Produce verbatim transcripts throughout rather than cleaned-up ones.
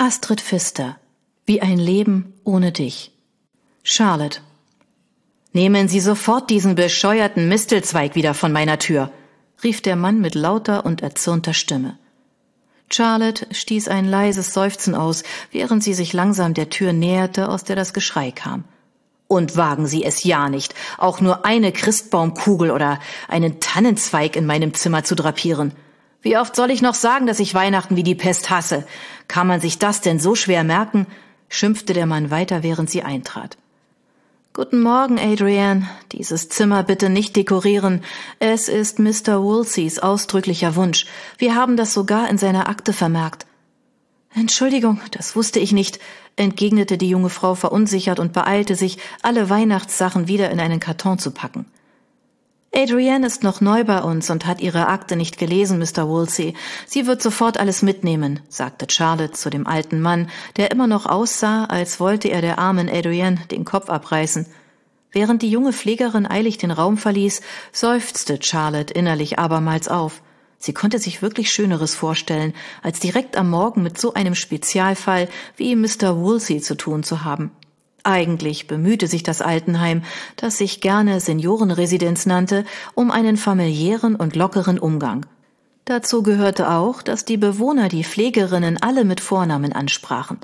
Astrid Pfister. Wie ein Leben ohne dich. Charlotte. »Nehmen Sie sofort diesen bescheuerten Mistelzweig wieder von meiner Tür«, rief der Mann mit lauter und erzürnter Stimme. Charlotte stieß ein leises Seufzen aus, während sie sich langsam der Tür näherte, aus der das Geschrei kam. »Und wagen Sie es ja nicht, auch nur eine Christbaumkugel oder einen Tannenzweig in meinem Zimmer zu drapieren. Wie oft soll ich noch sagen, dass ich Weihnachten wie die Pest hasse? Kann man sich das denn so schwer merken?« schimpfte der Mann weiter, während sie eintrat. »Guten Morgen, Adrienne. Dieses Zimmer bitte nicht dekorieren. Es ist Mister Woolseys ausdrücklicher Wunsch. Wir haben das sogar in seiner Akte vermerkt.« »Entschuldigung, das wusste ich nicht«, entgegnete die junge Frau verunsichert und beeilte sich, alle Weihnachtssachen wieder in einen Karton zu packen. »Adrienne ist noch neu bei uns und hat ihre Akte nicht gelesen, Mister Woolsey. Sie wird sofort alles mitnehmen«, sagte Charlotte zu dem alten Mann, der immer noch aussah, als wollte er der armen Adrienne den Kopf abreißen. Während die junge Pflegerin eilig den Raum verließ, seufzte Charlotte innerlich abermals auf. Sie konnte sich wirklich Schöneres vorstellen, als direkt am Morgen mit so einem Spezialfall wie Mister Woolsey zu tun zu haben. Eigentlich bemühte sich das Altenheim, das sich gerne Seniorenresidenz nannte, um einen familiären und lockeren Umgang. Dazu gehörte auch, dass die Bewohner die Pflegerinnen alle mit Vornamen ansprachen.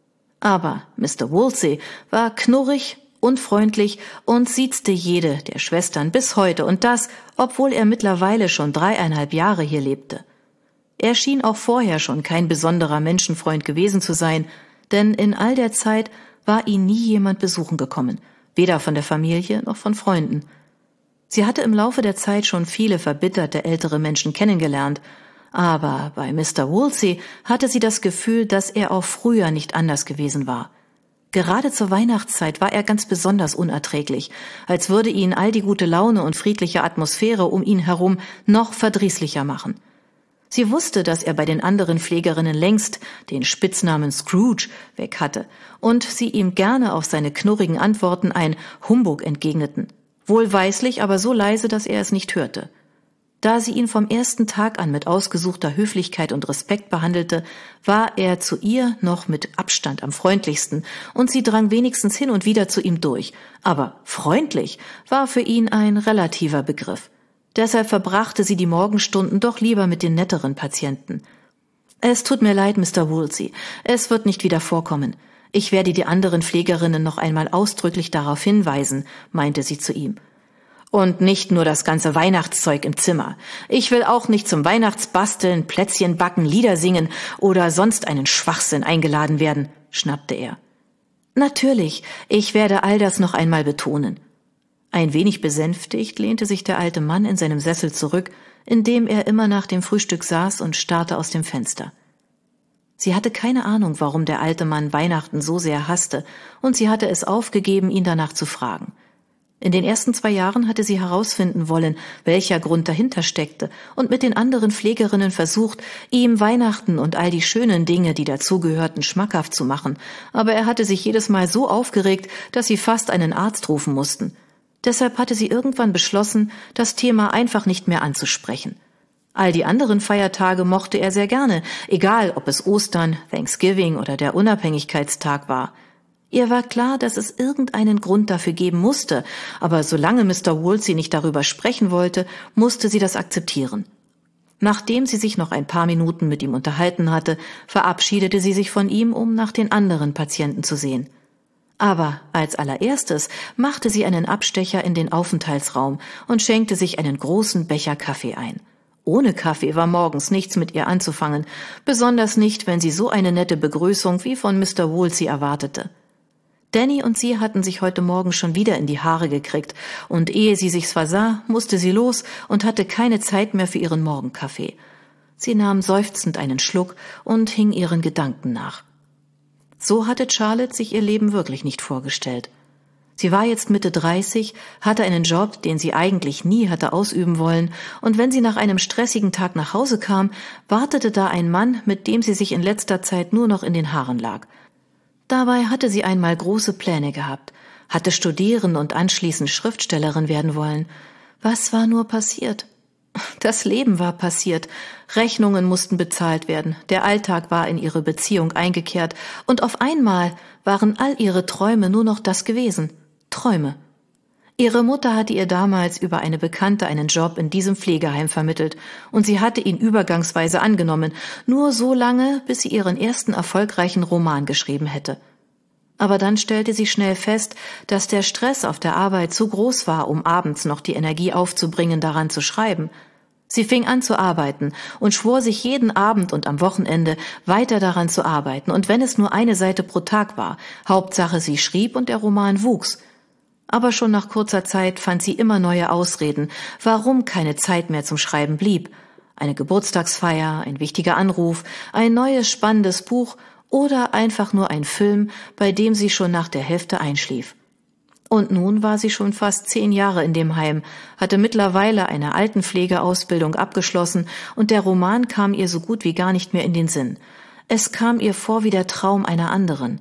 Aber Mister Woolsey war knurrig, unfreundlich und siezte jede der Schwestern bis heute, und das, obwohl er mittlerweile schon dreieinhalb Jahre hier lebte. Er schien auch vorher schon kein besonderer Menschenfreund gewesen zu sein, denn in all der Zeit war ihn nie jemand besuchen gekommen, weder von der Familie noch von Freunden. Sie hatte im Laufe der Zeit schon viele verbitterte ältere Menschen kennengelernt, aber bei Mister Woolsey hatte sie das Gefühl, dass er auch früher nicht anders gewesen war. Gerade zur Weihnachtszeit war er ganz besonders unerträglich, als würde ihn all die gute Laune und friedliche Atmosphäre um ihn herum noch verdrießlicher machen. Sie wusste, dass er bei den anderen Pflegerinnen längst den Spitznamen Scrooge weg hatte und sie ihm gerne auf seine knurrigen Antworten ein Humbug entgegneten. Wohlweislich, aber so leise, dass er es nicht hörte. Da sie ihn vom ersten Tag an mit ausgesuchter Höflichkeit und Respekt behandelte, war er zu ihr noch mit Abstand am freundlichsten und sie drang wenigstens hin und wieder zu ihm durch. Aber freundlich war für ihn ein relativer Begriff. Deshalb verbrachte sie die Morgenstunden doch lieber mit den netteren Patienten. »Es tut mir leid, Mister Woolsey. Es wird nicht wieder vorkommen. Ich werde die anderen Pflegerinnen noch einmal ausdrücklich darauf hinweisen«, meinte sie zu ihm. »Und nicht nur das ganze Weihnachtszeug im Zimmer. Ich will auch nicht zum Weihnachtsbasteln, Plätzchen backen, Lieder singen oder sonst einen Schwachsinn eingeladen werden«, schnappte er. »Natürlich, ich werde all das noch einmal betonen.« Ein wenig besänftigt lehnte sich der alte Mann in seinem Sessel zurück, in dem er immer nach dem Frühstück saß und starrte aus dem Fenster. Sie hatte keine Ahnung, warum der alte Mann Weihnachten so sehr hasste, und sie hatte es aufgegeben, ihn danach zu fragen. In den ersten zwei Jahren hatte sie herausfinden wollen, welcher Grund dahinter steckte, und mit den anderen Pflegerinnen versucht, ihm Weihnachten und all die schönen Dinge, die dazugehörten, schmackhaft zu machen, aber er hatte sich jedes Mal so aufgeregt, dass sie fast einen Arzt rufen mussten. Deshalb hatte sie irgendwann beschlossen, das Thema einfach nicht mehr anzusprechen. All die anderen Feiertage mochte er sehr gerne, egal ob es Ostern, Thanksgiving oder der Unabhängigkeitstag war. Ihr war klar, dass es irgendeinen Grund dafür geben musste, aber solange Mister Woolsey nicht darüber sprechen wollte, musste sie das akzeptieren. Nachdem sie sich noch ein paar Minuten mit ihm unterhalten hatte, verabschiedete sie sich von ihm, um nach den anderen Patienten zu sehen. Aber als allererstes machte sie einen Abstecher in den Aufenthaltsraum und schenkte sich einen großen Becher Kaffee ein. Ohne Kaffee war morgens nichts mit ihr anzufangen, besonders nicht, wenn sie so eine nette Begrüßung wie von Mister Woolsey erwartete. Danny und sie hatten sich heute Morgen schon wieder in die Haare gekriegt, und ehe sie sich's versah, musste sie los und hatte keine Zeit mehr für ihren Morgenkaffee. Sie nahm seufzend einen Schluck und hing ihren Gedanken nach. So hatte Charlotte sich ihr Leben wirklich nicht vorgestellt. Sie war jetzt Mitte dreißig, hatte einen Job, den sie eigentlich nie hatte ausüben wollen, und wenn sie nach einem stressigen Tag nach Hause kam, wartete da ein Mann, mit dem sie sich in letzter Zeit nur noch in den Haaren lag. Dabei hatte sie einmal große Pläne gehabt, hatte studieren und anschließend Schriftstellerin werden wollen. Was war nur passiert? Das Leben war passiert, Rechnungen mussten bezahlt werden, der Alltag war in ihre Beziehung eingekehrt und auf einmal waren all ihre Träume nur noch das gewesen, Träume. Ihre Mutter hatte ihr damals über eine Bekannte einen Job in diesem Pflegeheim vermittelt und sie hatte ihn übergangsweise angenommen, nur so lange, bis sie ihren ersten erfolgreichen Roman geschrieben hätte. Aber dann stellte sie schnell fest, dass der Stress auf der Arbeit zu groß war, um abends noch die Energie aufzubringen, daran zu schreiben. Sie fing an zu arbeiten und schwor sich jeden Abend und am Wochenende weiter daran zu arbeiten, und wenn es nur eine Seite pro Tag war, Hauptsache sie schrieb und der Roman wuchs. Aber schon nach kurzer Zeit fand sie immer neue Ausreden, warum keine Zeit mehr zum Schreiben blieb. Eine Geburtstagsfeier, ein wichtiger Anruf, ein neues spannendes Buch oder einfach nur ein Film, bei dem sie schon nach der Hälfte einschlief. Und nun war sie schon fast zehn Jahre in dem Heim, hatte mittlerweile eine Altenpflegeausbildung abgeschlossen und der Roman kam ihr so gut wie gar nicht mehr in den Sinn. Es kam ihr vor wie der Traum einer anderen.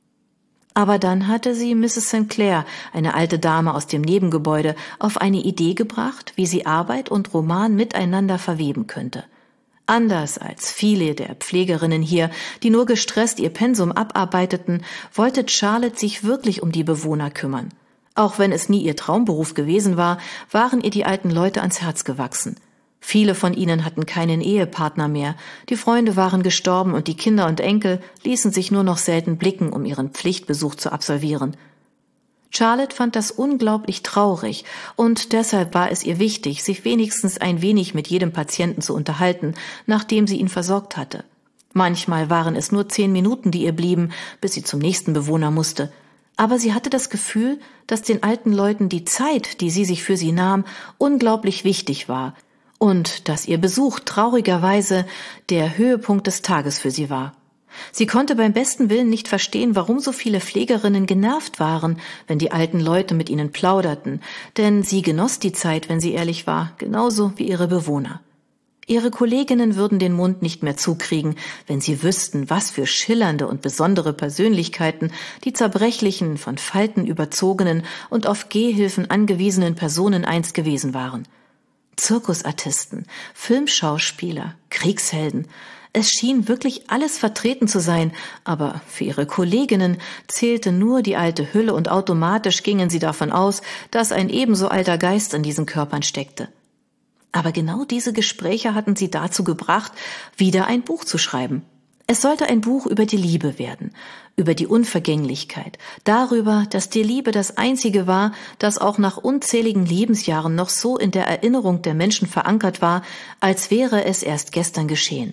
Aber dann hatte sie Misses Sinclair, eine alte Dame aus dem Nebengebäude, auf eine Idee gebracht, wie sie Arbeit und Roman miteinander verweben könnte. Anders als viele der Pflegerinnen hier, die nur gestresst ihr Pensum abarbeiteten, wollte Charlotte sich wirklich um die Bewohner kümmern. Auch wenn es nie ihr Traumberuf gewesen war, waren ihr die alten Leute ans Herz gewachsen. Viele von ihnen hatten keinen Ehepartner mehr, die Freunde waren gestorben und die Kinder und Enkel ließen sich nur noch selten blicken, um ihren Pflichtbesuch zu absolvieren. Charlotte fand das unglaublich traurig und deshalb war es ihr wichtig, sich wenigstens ein wenig mit jedem Patienten zu unterhalten, nachdem sie ihn versorgt hatte. Manchmal waren es nur zehn Minuten, die ihr blieben, bis sie zum nächsten Bewohner musste. Aber sie hatte das Gefühl, dass den alten Leuten die Zeit, die sie sich für sie nahm, unglaublich wichtig war und dass ihr Besuch traurigerweise der Höhepunkt des Tages für sie war. Sie konnte beim besten Willen nicht verstehen, warum so viele Pflegerinnen genervt waren, wenn die alten Leute mit ihnen plauderten, denn sie genoss die Zeit, wenn sie ehrlich war, genauso wie ihre Bewohner. Ihre Kolleginnen würden den Mund nicht mehr zukriegen, wenn sie wüssten, was für schillernde und besondere Persönlichkeiten die zerbrechlichen, von Falten überzogenen und auf Gehhilfen angewiesenen Personen einst gewesen waren. Zirkusartisten, Filmschauspieler, Kriegshelden. Es schien wirklich alles vertreten zu sein, aber für ihre Kolleginnen zählte nur die alte Hülle und automatisch gingen sie davon aus, dass ein ebenso alter Geist in diesen Körpern steckte. Aber genau diese Gespräche hatten sie dazu gebracht, wieder ein Buch zu schreiben. Es sollte ein Buch über die Liebe werden, über die Unvergänglichkeit, darüber, dass die Liebe das Einzige war, das auch nach unzähligen Lebensjahren noch so in der Erinnerung der Menschen verankert war, als wäre es erst gestern geschehen.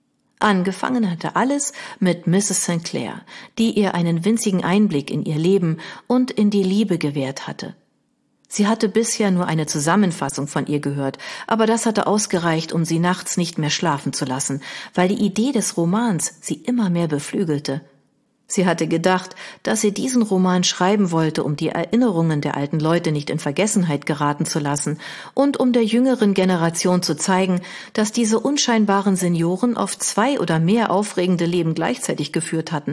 Angefangen hatte alles mit Misses Sinclair, die ihr einen winzigen Einblick in ihr Leben und in die Liebe gewährt hatte. Sie hatte bisher nur eine Zusammenfassung von ihr gehört, aber das hatte ausgereicht, um sie nachts nicht mehr schlafen zu lassen, weil die Idee des Romans sie immer mehr beflügelte. Sie hatte gedacht, dass sie diesen Roman schreiben wollte, um die Erinnerungen der alten Leute nicht in Vergessenheit geraten zu lassen und um der jüngeren Generation zu zeigen, dass diese unscheinbaren Senioren oft zwei oder mehr aufregende Leben gleichzeitig geführt hatten.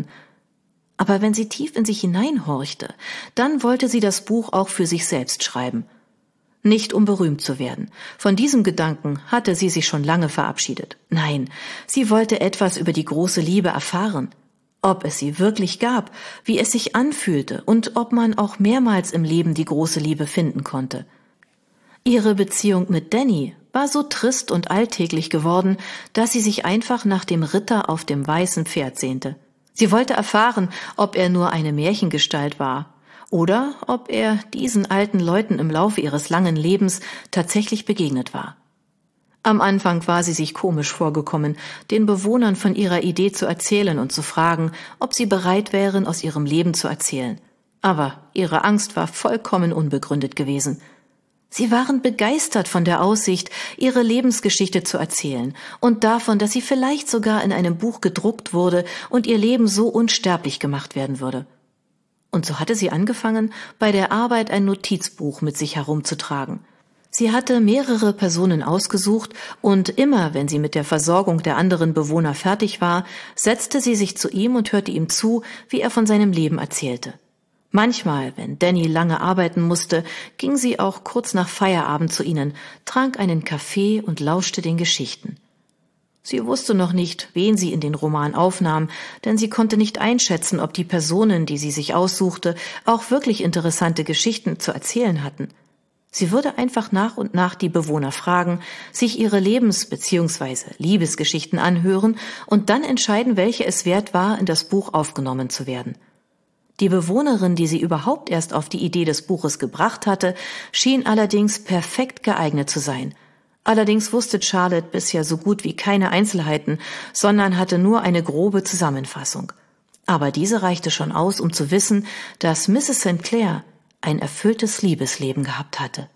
Aber wenn sie tief in sich hineinhorchte, dann wollte sie das Buch auch für sich selbst schreiben. Nicht um berühmt zu werden. Von diesem Gedanken hatte sie sich schon lange verabschiedet. Nein, sie wollte etwas über die große Liebe erfahren. Ob es sie wirklich gab, wie es sich anfühlte und ob man auch mehrmals im Leben die große Liebe finden konnte. Ihre Beziehung mit Danny war so trist und alltäglich geworden, dass sie sich einfach nach dem Ritter auf dem weißen Pferd sehnte. Sie wollte erfahren, ob er nur eine Märchengestalt war oder ob er diesen alten Leuten im Laufe ihres langen Lebens tatsächlich begegnet war. Am Anfang war sie sich komisch vorgekommen, den Bewohnern von ihrer Idee zu erzählen und zu fragen, ob sie bereit wären, aus ihrem Leben zu erzählen. Aber ihre Angst war vollkommen unbegründet gewesen. Sie waren begeistert von der Aussicht, ihre Lebensgeschichte zu erzählen und davon, dass sie vielleicht sogar in einem Buch gedruckt wurde und ihr Leben so unsterblich gemacht werden würde. Und so hatte sie angefangen, bei der Arbeit ein Notizbuch mit sich herumzutragen. Sie hatte mehrere Personen ausgesucht und immer, wenn sie mit der Versorgung der anderen Bewohner fertig war, setzte sie sich zu ihm und hörte ihm zu, wie er von seinem Leben erzählte. Manchmal, wenn Danny lange arbeiten musste, ging sie auch kurz nach Feierabend zu ihnen, trank einen Kaffee und lauschte den Geschichten. Sie wusste noch nicht, wen sie in den Roman aufnahm, denn sie konnte nicht einschätzen, ob die Personen, die sie sich aussuchte, auch wirklich interessante Geschichten zu erzählen hatten. Sie würde einfach nach und nach die Bewohner fragen, sich ihre Lebens- bzw. Liebesgeschichten anhören und dann entscheiden, welche es wert war, in das Buch aufgenommen zu werden. Die Bewohnerin, die sie überhaupt erst auf die Idee des Buches gebracht hatte, schien allerdings perfekt geeignet zu sein. Allerdings wusste Charlotte bisher so gut wie keine Einzelheiten, sondern hatte nur eine grobe Zusammenfassung. Aber diese reichte schon aus, um zu wissen, dass Misses Sinclair ein erfülltes Liebesleben gehabt hatte.